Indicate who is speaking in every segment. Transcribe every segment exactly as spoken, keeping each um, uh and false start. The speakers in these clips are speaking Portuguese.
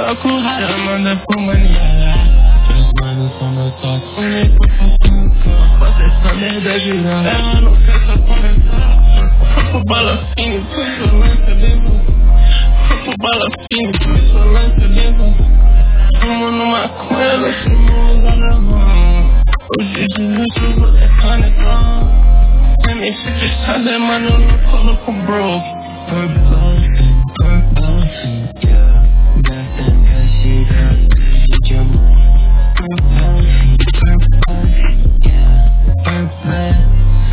Speaker 1: ela com raiva, manda pro maniara. Meus manos são meu toque, único faltando campo. Faça essa merda girar, ela não quer só conversar. Papo bala fina, foi violência dentro. Papo bala fina, foi violência dentro. Fumo numa com ela, fumo usando a mão. Hoje de noite eu vou ter canetão. Tem me fixada, mano, eu não colo com broke. Purple, purple, yeah. Gastando cash, cash, de amor. Purple, purple, yeah. Purple.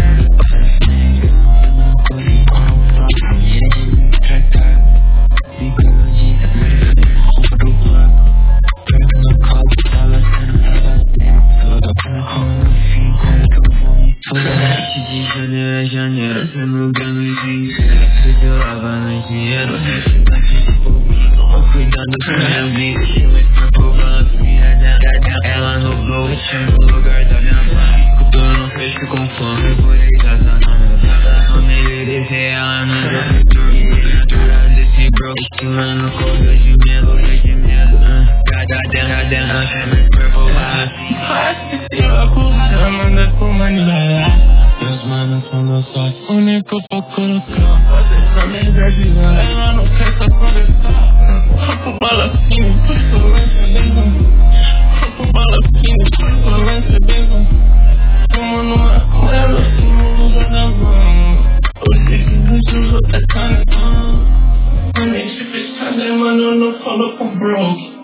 Speaker 1: Eu não corri com o papo, ele pra cá. Bigode, o dupla. Purple no colo, tava sentada dentro. Quando fico, eu vou de janeiro a janeiro, cê não ganha dinheiro. Cê eu lavando dinheiro, tô cuidando da minha vida. Chama essa porra, filha dela. Ela no blow, no lugar da minha mãe. Futuro não fecho com fome, eu vou ligar na minha vida. Não me ligue, ela não deu futuro. Desse broke, esse mano correu de medo, correu de medo. Cada dentro, dentro, chama essa porra. Faz-se, eu com raiva, manda pro maniara. Meus manos são meu sócio, único pra colocar. Fazer essa merda girar, ela não quer só conversar. Papo bala fina, foi violência dentro. Papo bala fina, foi violência dentro. Fumo numa com ela, fumo usando a mão. Hoje de noite eu vou ter canetão. A mente fechada, mano, eu não falo com broke.